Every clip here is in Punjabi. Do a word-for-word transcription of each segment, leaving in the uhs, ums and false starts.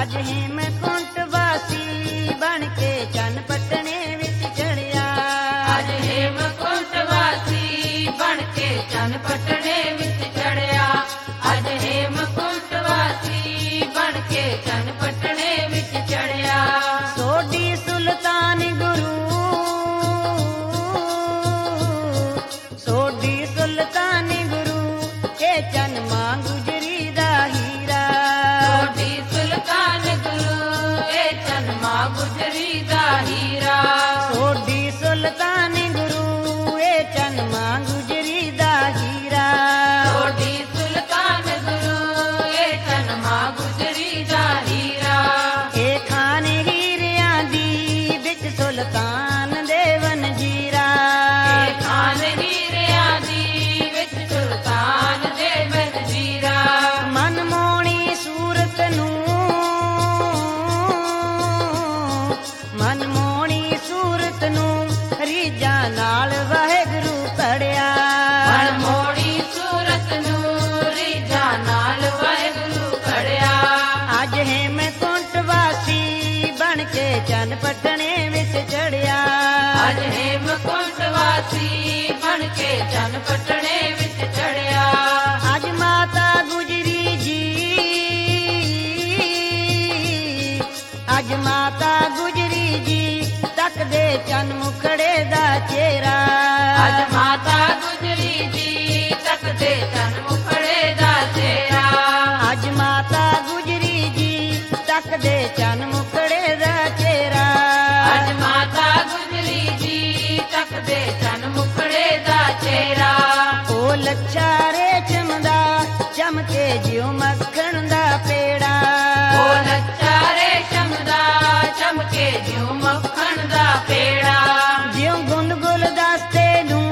ਅੱਜ ਹੇਮਕੁੰਟ ਵਾਸੀ ਬਣ ਕੇ ਚੰਨ ਪਟਣੇ ਵਿੱਚ ਚੜਿਆ। ਅੱਜ ਹੇਮਕੁੰਟ ਵਾਸੀ ਬਣ ਕੇ ਚੰਨ ਪਟਣੇ ਵਿੱਚ ਚੜਿਆ। ਅੱਜ ਹੇਮਕੁੰਟ ਵਾਸੀ ਬਣ ਕੇ ਚੰਨ ਪਟਣੇ ਵਿੱਚ ਚੜਿਆ। ਸੋਢੀ ਸੁਲਤਾਨ ਗੁਰੂ, ਸੋਢੀ ਸੁਲਤਾਨ ਗੁਰੂ, ਇਹ ਚੰਨ ਮਾਂ ਗੁਜਰੀ ਦਾ ਹੀਰਾ। ਸੋਢੀ ਸੁਲਤਾਨ ਗੁਰੂ, ਇਹ ਚੰਨ ਮਾਂ ਗੁਜਰੀ ਦਾ ਹੀਰਾ। ਸੋਢੀ ਸੁਲਤਾਨ ਗੁਰੂ, ਇਹ ਚੰਨ ਮਾਂ ਗੁਜਰੀ ਦਾ ਹੀਰਾ। ਸੋਢੀ ਸੁਲਤਾਨ ਗੁਰੂ, ਇਹ ਚੰਨ ਮਾਂ ਗੁਜਰੀ ਦਾ ਹੀਰਾ। ਇਹ ਖਾਨ ਹੀਰਿਆਂ ਦੀ ਵਿੱਚ ਸੁਲਤਾਨ ਦੇ ਵੰਜੀਰਾ। ਇਹ ਖਾਨ ਹੀਰਿਆਂ ਦੀ ਵਿੱਚ ਸੁਲਤਾਨ ਦੇ ਵੰਜੀਰਾ। ਮਨਮੋਹਣੀ ਸੂਰਤ ਨੂੰ, ਮਨਮੋਹਣੀ ਸੂਰਤ ਨੂੰ ਰੀਝਾਂ ਨਾਲ ਵਾਹਿਗੁਰੂ ਪੜਿਆ। ਮਨਮੋਹਣੀ ਸੂਰਤ ਨੂੰ ਰੀਝਾਂ ਨਾਲ ਵਾਹਿਗੁਰੂ ਪੜਿਆ। ਅੱਜ ਹੇਮਕੁੰਟ ਵਾਸੀ ਬਣ ਕੇ ਚੰਨ ਪਟਣੇ ਵਿੱਚ ਚੜਿਆ। ਅੱਜ ਹੇਮਕੁੰਟ ਵਾਸੀ ਬਣ ਕੇ ਚੰਨ ਪਟਣੇ ਵਿੱਚ ਚੜਿਆ। ਅੱਜ ਮਾਤਾ ਗੁਜਰੀ ਜੀ, ਅੱਜ ਮਾਤਾ ਗੁਜਰੀ ਜੀ ਤੱਕਦੇ ਚੰਨ ਮੁਖੜੇ ਦਾ ਚਿਹਰਾ। ਅੱਜ ਮਾਤਾ ਗੁਜਰੀ ਜੀ ਤੱਕਦੇ ਚੰਨ ਮੁਖੜੇ ਦਾ ਚਿਹਰਾ। ਅੱਜ ਮਾਤਾ ਗੁਜਰੀ ਜੀ ਤੱਕਦੇ ਚੰਨ ਮੁਖੜੇ ਦਾ ਚਿਹਰਾ। ਅੱਜ ਮਾਤਾ ਗੁਜਰੀ ਜੀ ਤੱਕਦੇ ਚੰਨ ਮੁਖੜੇ ਦਾ ਚਿਹਰਾ। ਉਹ ਲੱਛਾ ਰੇਸ਼ਮ ਦਾ ਚਮਕੇ ਜਿਉ ਮੱਖਣ ਦਾ ਪੇੜਾ। ਉਹ ਲੱਛਾ ਰੇਸ਼ਮ ਦਾ ਚਮਕੇ ਜਿਉ ਮੱਖਣ ਦਾ ਪੇੜਾ। ਜਿਉ ਗੁੰਦ ਗੁਲਦਸਤੇ ਨੂੰ,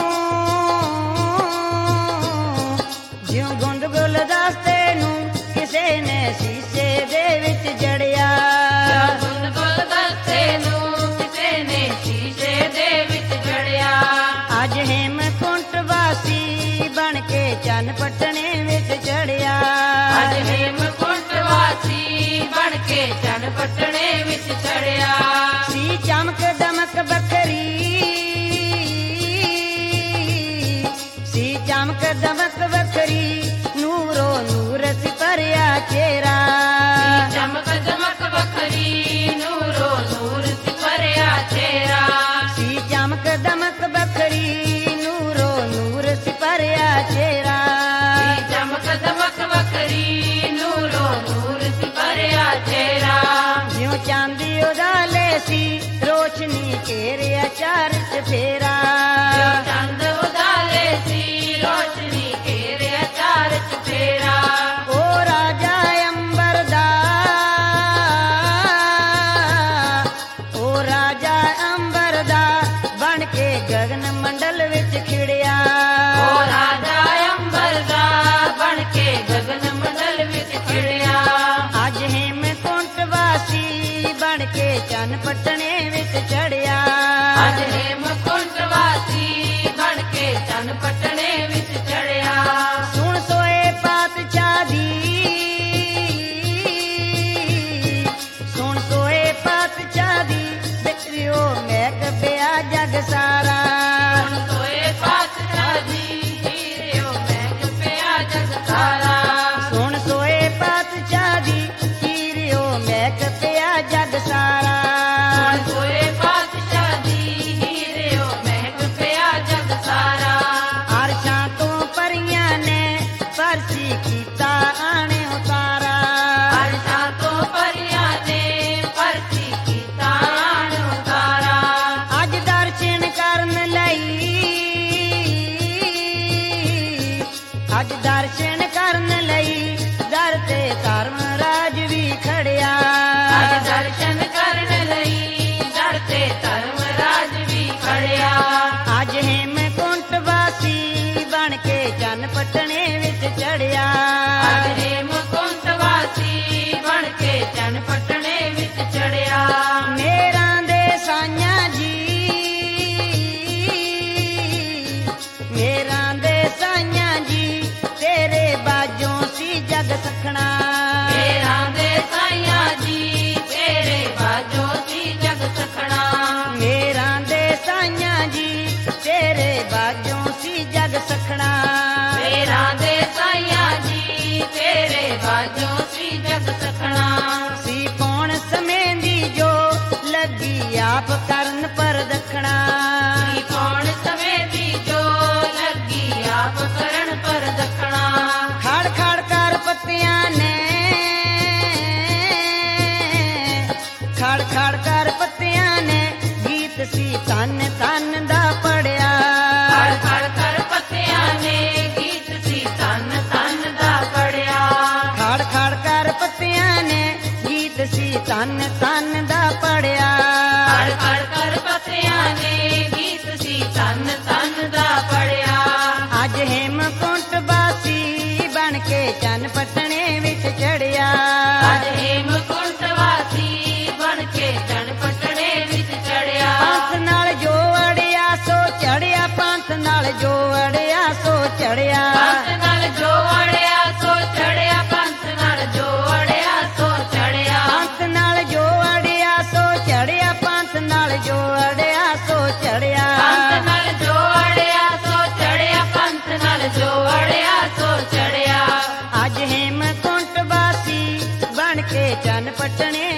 ਜਿਉ ਗੁੰਦ ਗੁਲਦਸਤੇ ਨੂੰ ਕਿਸੇ ਨੇ ਸ਼ੀਸ਼ੇ ਦੇ ਵਿੱਚ ਜੜਿਆ। ਗੁੰਦ ਗੁਲਦਸਤੇ ਨੂੰ ਕਿਸੇ ਨੇ ਸ਼ੀਸ਼ੇ ਦੇ ਵਿੱਚ ਜੜਿਆ। ਅੱਜ ਹੇਮਕੁੰਟ ਵਾਸੀ ਬਣ ਕੇ ਚੰਨ ਪਟਣੇ ਵਿੱਚ ਚੜਿਆ। ਅੱਜ ਹੇਮਕੁੰਟ ਵਾਸੀ ਬਣ ਕੇ ਚੰਨ ਪਟਣੇ ਵਿੱਚ ਚੜਿਆ। ਸੀ ਚਮਕ ਦਮਕ ਬਖਰੀ, ਸੀ ਚਮਕ ਦਮਕ ਬਖਰੀ, ਨੂਰੋ ਨੂਰ ਸੀ ਭਰਿਆ ਚਿਹਰਾ। ਚਮਕ ਦਮਕ ਬਖਰੀ, ਨੂਰੋ ਨੂਰ ਸੀ ਭਰਿਆ ਚਿਹਰਾ। ਸੀ ਚਮਕ ਦਮਕ ਬਖਰੀ, ਨੂਰੋ ਨੂਰ ਸੀ ਭਰਿਆ ਚਿਹਰਾ। ਚਮਕ ਦਮਕ ਬਖਰੀ, ਨੂਰੋ ਨੂਰ ਸੀ ਭਰਿਆ ਚਿਹਰਾ। ਜਿਉ ਚਾਂਦੀ ਉਦਾਲੇ ਸੀ ਰੋਸ਼ਨੀ ਘੇਰਿਆ ਚਾਰ ਚਫੇਰਾ। ਚੰਦ ਉਦਾਲੇ ਸੀ ਰੋਸ਼ਨੀ ਘੇਰਿਆ ਚਾਰ ਚਫੇਰਾ। ਉਹ ਰਾਜਾ ਅੰਬਰ ਦਾ, ਉਹ ਰਾਜਾ ਅੰਬਰ ਦਾ ਬਣ ਕੇ ਗਗਨ ਮੰਡਲ ਵਿੱਚ ਖਿੜਿਆ। ਉਹ ਰਾਜਾ ਅੰਬਰ ਦਾ ਬਣ ਕੇ ਗਗਨ ਮੰਡਲ ਵਿੱਚ ਖਿੜਿਆ। ਅੱਜ ਹੇਮਕੁੰਟ ਵਾਸੀ ਬਣ ਕੇ ਚੰਨ ਪਟਣੇ ਵਿੱਚ ਚੜਿਆ। ਅੱਜ ਹੇਮਕੁੰਟ ਵਾਸੀ ਬਾਜੋ ਸੀ ਜਗ ਸਖਣਾ ਸੀ ਕੌਣ ਸਮੇਂ ਦੀ ਜੋ ਲੱਗੀ ਆਪ ਕਰਨ ਪਰਦਖਣਾ ਸੀ ਕੌਣ ਸਮੇਂ ਦੀ ਜੋ ਲੱਗੀ ਆਪ ਕਰਨ ਪਰਦਖਣਾ ਖੜ ਖੜ ਕਰ ਪੱਤਿਆਂ ਨੇ ਖੜ ਖੜ ਕਰ ਪੱਤਿਆਂ ਨੇ ਗੀਤ ਸੀ ਤਨ ਤਨ ਦਾ ਪੜਿਆ ਖੜ ਖੜ ਕਰ ਪੱਤਿਆਂ ਨੇ ਗੀਤ ਸੀ ਤਨ ਤਨ ਦਾ ਪੜਿਆ ਖੜ ਖੜ ਕਰ ਪੱਤਿਆਂ ਨੇ ਗੀਤ ਸੀ ਤਨ ਤਨ ਦਾ ਪੜਿਆ ਖੜ ਖੜ ਕਰ ਪੱਤਿਆਂ ਨੇ ਗੀਤ ਸੀ ਤਨ ਤਨ ਦਾ ਪੜਿਆ ਅੱਜ ਹੇਮਕੁੰਟ ਵਾਸੀ ਬਣ ਕੇ ਚੰਨ ਪਟਣੇ ਵਿੱਚ ਚੜਿਆ ਅੱਜ ਹੇਮਕੁੰਟ ਵਾਸੀ ਬਣ ਕੇ ਚੰਨ ਪਟਣੇ ਵਿੱਚ ਚੜਿਆ ਪੰਥ ਨਾਲ ਜੋ ਅੜਿਆ ਸੋ ਚੜਿਆ ਪੰਥ ਨਾਲ ਜੋ ਅੜਿਆ ਸੋ ਚੜਿਆ ਪੰਥ ਨਾਲ ਜੋ ਅੜਿਆ ਸੋ ਚੜਿਆ ਪੰਥ ਨਾਲ ਜੋ ਅੜਿਆ ਸੋ ਚੜਿਆ ਪੰਥ ਨਾਲ ਜੋ ਅੜਿਆ ਸੋ ਚੜਿਆ ਪੰਥ ਨਾਲ ਜੋ ਅੜਿਆ ਸੋ ਚੜਿਆ ਪੰਥ ਨਾਲ ਜੋ ਅੜਿਆ ਸੋ ਚੜਿਆ ਪੰਥ ਨਾਲ ਜੋ ਅੜਿਆ ਸੋ ਚੜਿਆ ਅੱਜ ਹੇਮਕੁੰਟ ਵਾਸੀ ਬਣ ਕੇ ਚੰਨ ਪਟਣੇ